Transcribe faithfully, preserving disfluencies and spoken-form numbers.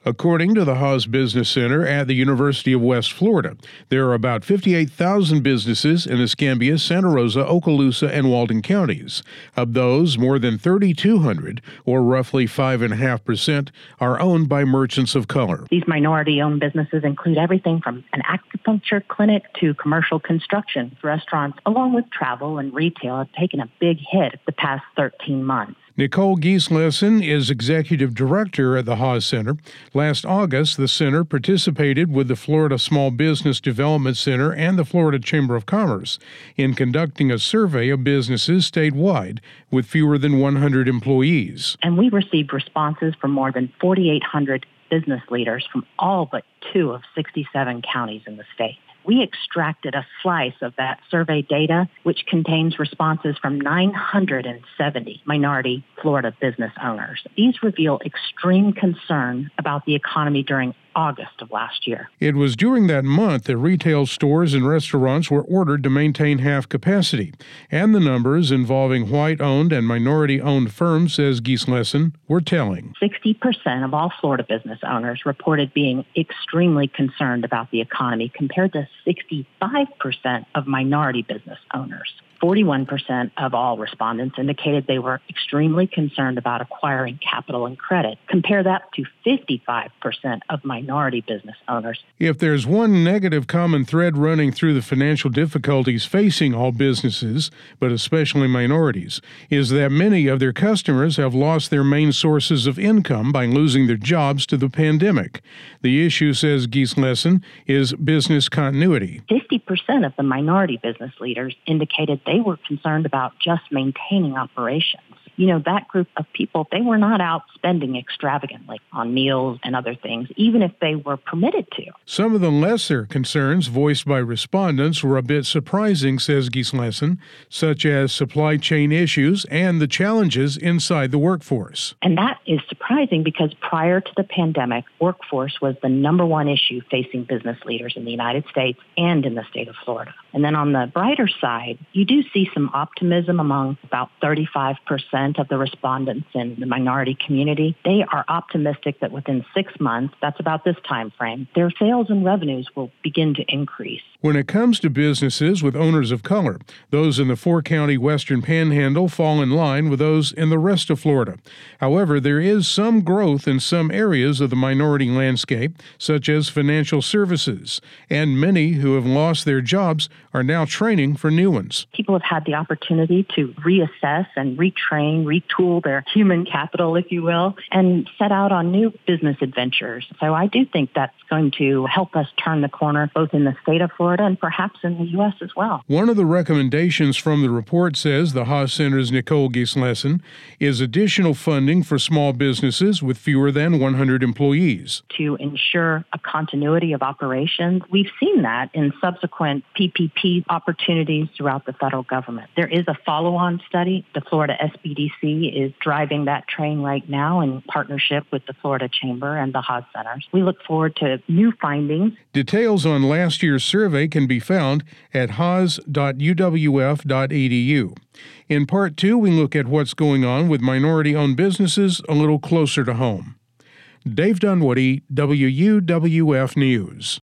According to the Haas Business Center at the University of West Florida, there are about fifty-eight thousand businesses in Escambia, Santa Rosa, Okaloosa, and Walden counties. Of those, more than three thousand two hundred, or roughly five point five percent, are owned by merchants of color. These minority-owned businesses include everything from an acupuncture clinic to commercial construction. Restaurants, along with travel and retail, have taken a big hit the past thirteen months. Nicole Gieslessen is executive director at the Haas Center. Last August, the center participated with the Florida Small Business Development Center and the Florida Chamber of Commerce in conducting a survey of businesses statewide with fewer than one hundred employees. And we received responses from more than forty-eight hundred business leaders from all but two of sixty-seven counties in the state. We extracted a slice of that survey data, which contains responses from nine hundred seventy minority Florida business owners. These reveal extreme concern about the economy during August of last year. It was during that month that retail stores and restaurants were ordered to maintain half capacity, and the numbers involving white-owned and minority-owned firms, says Gieslessen, were telling. sixty percent of all Florida business owners reported being extremely concerned about the economy, compared to sixty-five percent of minority business owners. forty-one percent of all respondents indicated they were extremely concerned about acquiring capital and credit. Compare that to fifty-five percent of minority business owners. If there's one negative common thread running through the financial difficulties facing all businesses, but especially minorities, is that many of their customers have lost their main sources of income by losing their jobs to the pandemic. The issue, says Gieslessen, is business continuity. fifty percent of the minority business leaders indicated they were concerned about just maintaining operations. You know, that group of people, they were not out spending extravagantly on meals and other things, even if they were permitted to. Some of the lesser concerns voiced by respondents were a bit surprising, says Gieslessen, such as supply chain issues and the challenges inside the workforce. And that is surprising because prior to the pandemic, workforce was the number one issue facing business leaders in the United States and in the state of Florida. And then on the brighter side, you do see some optimism among about thirty-five percent of the respondents in the minority community. They are optimistic that within six months, that's about this time frame, their sales and revenues will begin to increase. When it comes to businesses with owners of color, those in the four-county Western Panhandle fall in line with those in the rest of Florida. However, there is some growth in some areas of the minority landscape, such as financial services, and many who have lost their jobs are now training for new ones. People have had the opportunity to reassess and retrain, retool their human capital, if you will, and set out on new business adventures. So I do think that's going to help us turn the corner both in the state of Florida and perhaps in the U S as well. One of the recommendations from the report, says the Haas Center's Nicole Gieslessen, is additional funding for small businesses with fewer than one hundred employees. To ensure a continuity of operations, we've seen that in subsequent P P P opportunities throughout the federal government. There is a follow-on study. The Florida S B D C is driving that train right now in partnership with the Florida Chamber and the Haas Centers. We look forward to new findings. Details on last year's survey can be found at haas dot u w f dot e d u. In part two, we look at what's going on with minority-owned businesses a little closer to home. Dave Dunwoody, W U W F News.